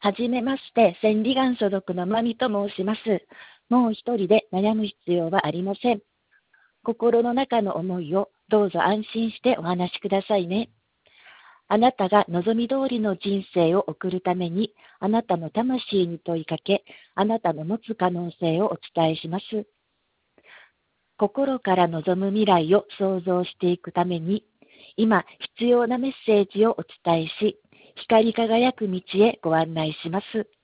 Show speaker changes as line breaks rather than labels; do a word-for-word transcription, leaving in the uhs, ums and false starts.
はじめまして、千里眼所属のまみと申します。もう一人で悩む必要はありません。心の中の思いをどうぞ安心してお話しくださいね。あなたが望み通りの人生を送るために、あなたの魂に問いかけ、あなたの持つ可能性をお伝えします。心から望む未来を想像していくために、今必要なメッセージをお伝えし、光り輝く道へご案内します。